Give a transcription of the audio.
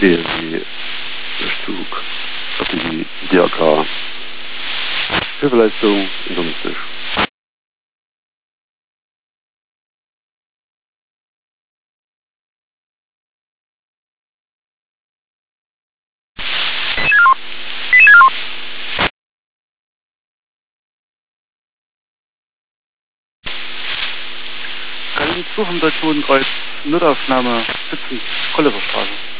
ELW-Stug auf die DRK. Hilfeleistung intermistisch. Köln 200 Totenkreuz, Notaufnahme, Sitzen, Kolleverstraße.